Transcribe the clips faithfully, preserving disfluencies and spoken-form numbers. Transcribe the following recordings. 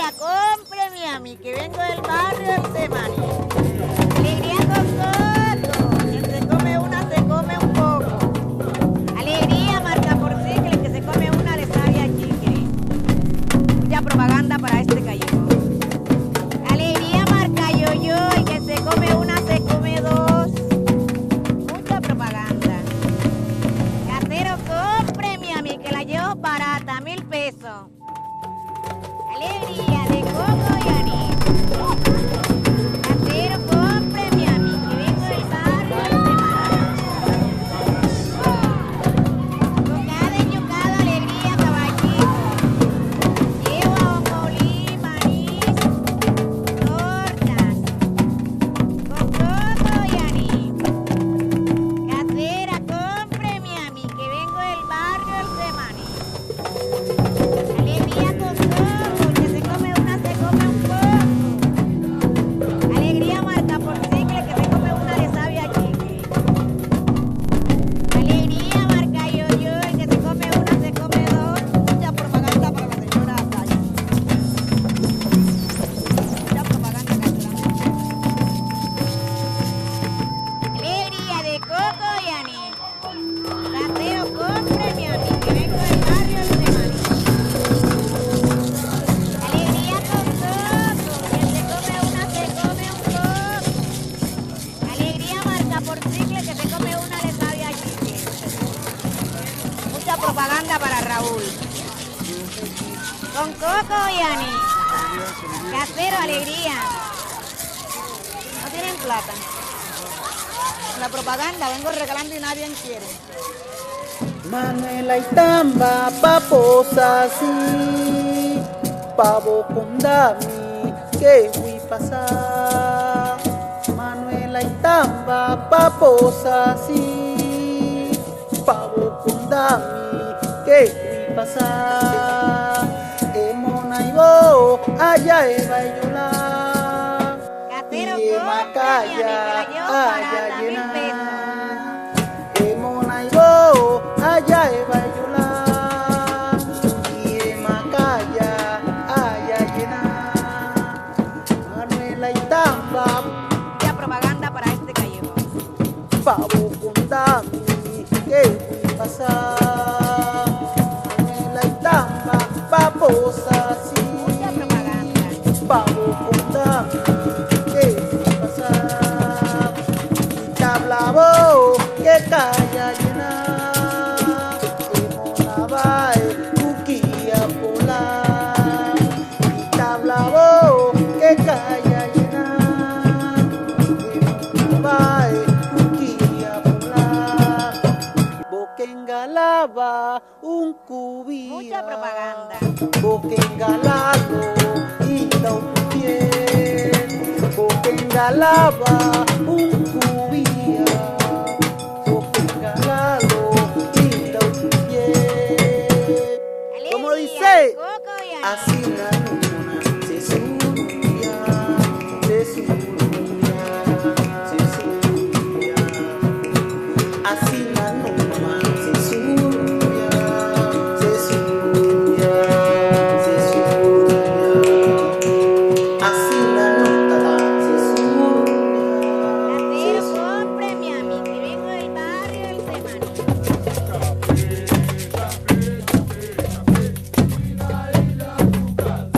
Alegría, cómpreme a mí, que vengo del barrio del Semaní. Alegría con coco, quien se come una se come un poco. Alegría, marca por cicle, el que se come una le sabe a chicle. Mucha propaganda para este callejón. Alegría, marca yo-yo, el que se come una se come dos. Mucha propaganda. Casero, cómpreme a mí, que la llevo barata, mil pesos. Alegría de coco y anís. Casero, cómpreme a mí, que vengo del barrio del Semaní. Cocada y yucada, alegría, caballito. Llevo ajonjolí, maíz, tortas, con coco y anís. Casera, cómpreme a mí, que vengo del barrio del Semaní. Alegría con coco, que se come una, se come un poco. Alegría marca por cicle, que se come una, le sabe a chicle. Alegría marca yo-yo, el que se come una, se come dos. Mucha propaganda para la señora Taya. Mucha propaganda casera. Alegría de coco y anís. Casero, cómpreme a mí, que vengo del barrio del Semaní. Alegría con coco, quien se come una se come un poco. Alegría marca por cicle, que se come una le sabe a chicle. Mucha propaganda para Raúl. Con coco y anís. Casero, alegría. No tienen plata. La propaganda vengo regalando y nadie quiere. Manuela Itamba, paposa si, pavo con dami, que voy pasar. Manuela Itamba, paposa si, pavo con dami, que voy pasar. Emona y bo, allá eva y yola. Casero, Y cómpreme a mí, que Macaya, la llevo allá barata, mil llena. pesos. Emona y bo, allá eva y yola. Y Macaya, allá llena. Manuela Itamba, Mucha propaganda para este callejón. pavo con dami, que voy a pasar. Manuela Itamba, paposa si, Mucha propaganda. pavo con dami, que voy a pasar. Y tablabo, que calla llena. Emona bae, cuquilla pola. Y tablabo, que calla llena. Emona bae, cuquilla pola. Boca engalaba un cubilla. Mucha propaganda. Boca engalado y da un pie. Boca engalaba un cubilla. Boca engalado y da un pie. ¿Cómo Alegría, dice? coco y anís. Así una luna se subía, se subía, se subía. Así la luna se subía, se subía, se subía. Así la luna se subía, Casero, se cómpreme a mí, que vengo del barrio del Semaní.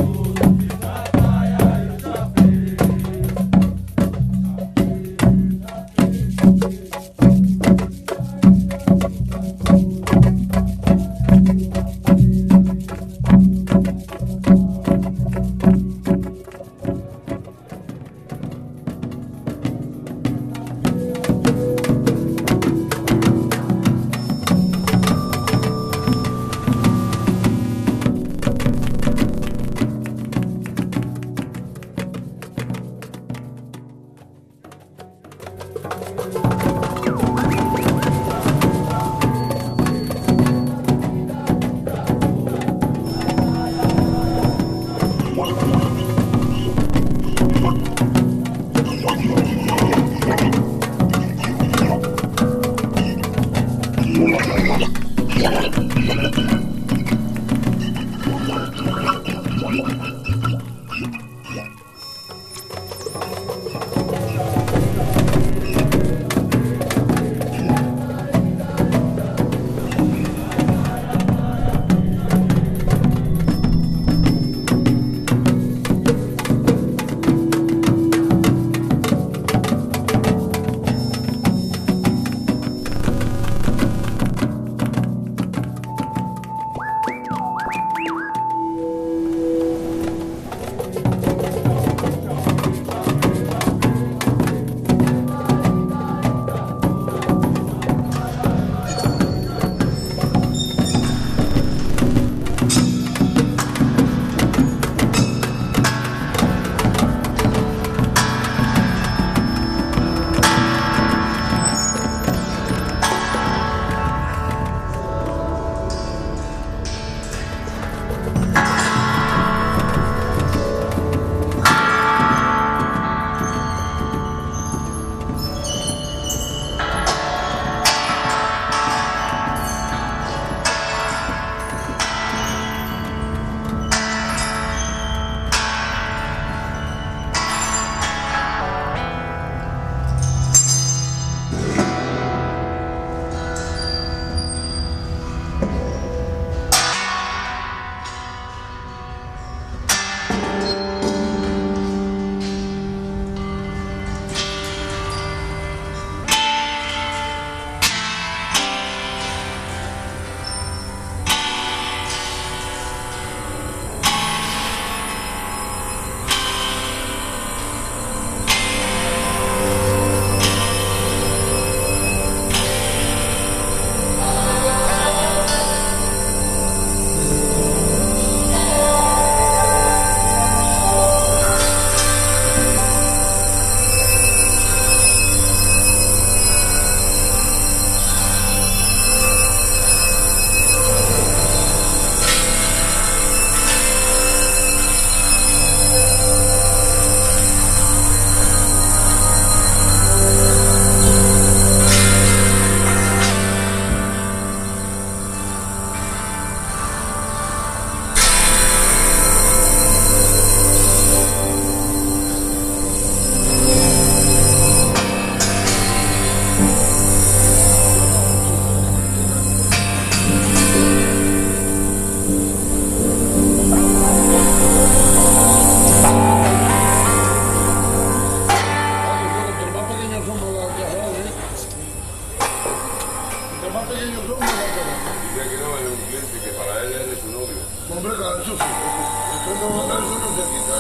eso sí, eso no, eso no se quita.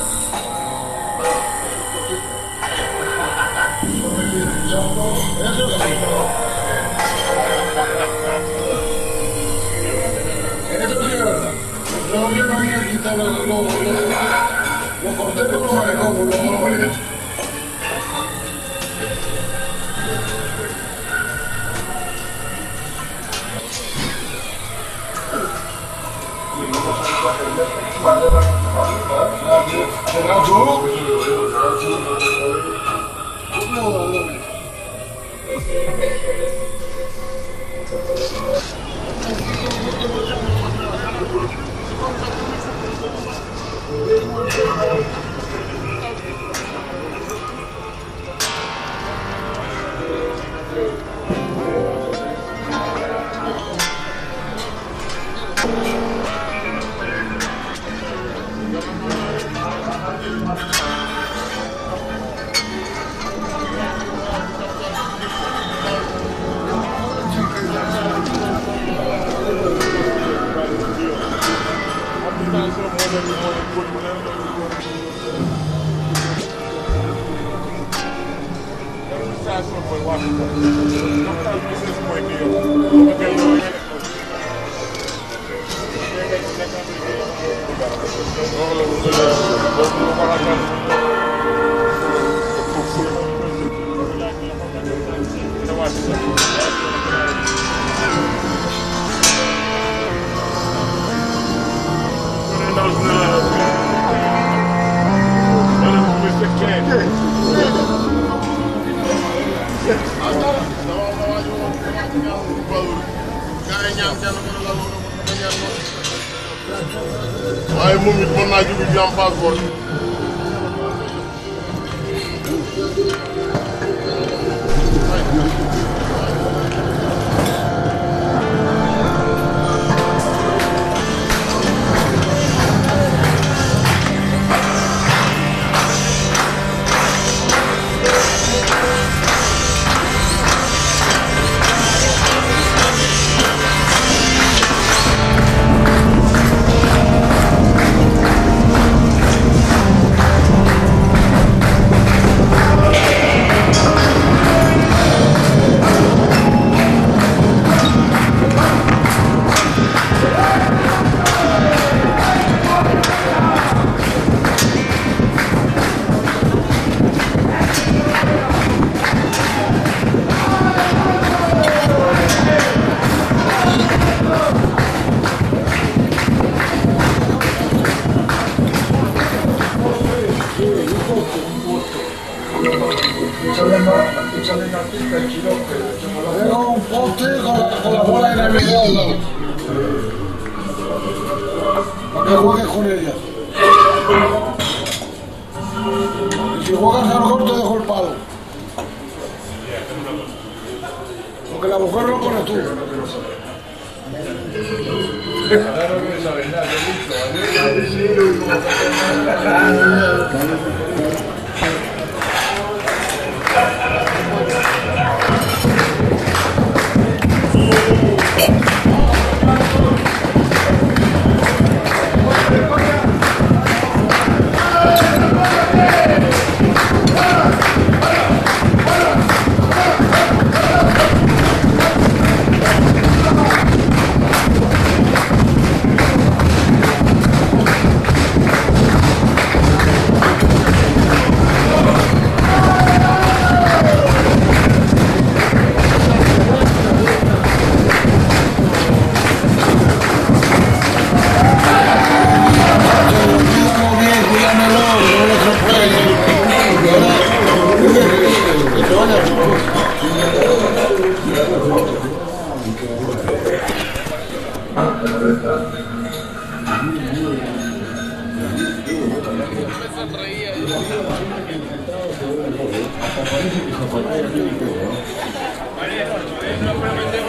Eso sí. Eso sí es verdad. No me van a quitar los corteros, los marecones, los monopolios. Ay, moom it mën naa jóge fi am passeport. Era un poste con la, con la bola de Navidad al lado. Para que juegues con ella. Y si juegas al gol te dejo el palo. Porque la mujer lo pones tú. María,